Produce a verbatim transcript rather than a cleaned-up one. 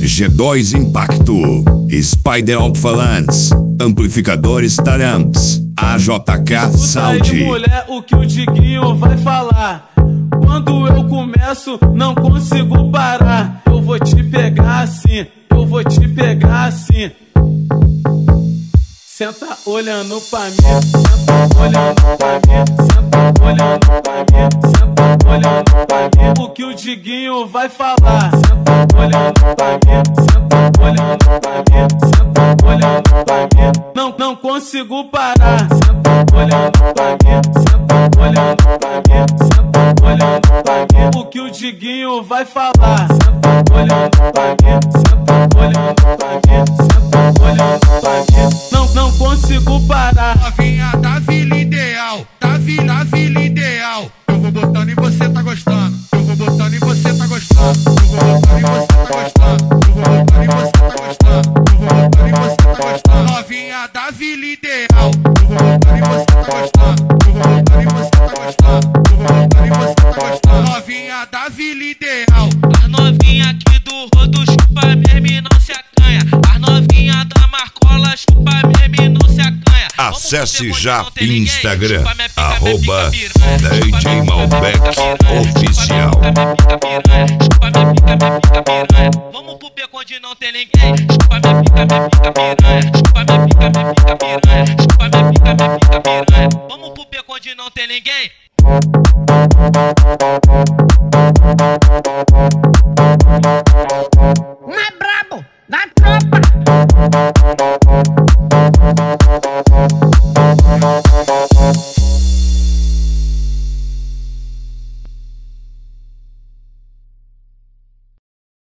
G dois Impacto, Spider Alto-Falantes, Amplificadores Taramps, A J K Sound. Aí, mulher, o que o Diguinho vai falar? Quando eu começo, não consigo parar. Eu vou te pegar assim, eu vou te pegar assim. Senta olhando pra mim, senta olhando pra mim, senta olhando pra mim, senta olhando pra mim. O que o Diguinho vai falar? Senta olhando pra mim, senta olhando pra mim, senta olhando pra mim. Não, não consigo parar. Senta olhando pra mim, senta olhando pra mim, senta olhando pra mim. O que o Diguinho vai falar? Senta olhando pra mim, senta olhando pra mim, senta olhando pra mim. Não, não consigo parar. Novinha da vila ideal, da vila, da vila ideal. Eu vou botando e você tá gostando. Eu vou botando e você tá gostando. Eu vou botando e você tá gostando. Eu vou botando e você tá gostando. Eu vou botando e você tá gostando. Novinha da vila ideal. Eu vou botando e você tá gostando. Eu vou botando e você tá gostando. Eu vou botando e você tá gostando. Novinha da vila ideal. As novinha aqui do rodo chupa mesmo e não se acanha. As novinha da Marcola chupa mesmo e não se acanha. Acesse já Instagram, arroba D J Malbec Oficial. Chupa minha pica, minha pica piranha. Vamos pro beco onde não tem ninguém. Chupa minha pica, minha pica piranha. Chupa minha pica, minha pica piranha. Chupa minha pica, minha pica piranha. Vamos pro beco onde não tem ninguém. We'll be right back.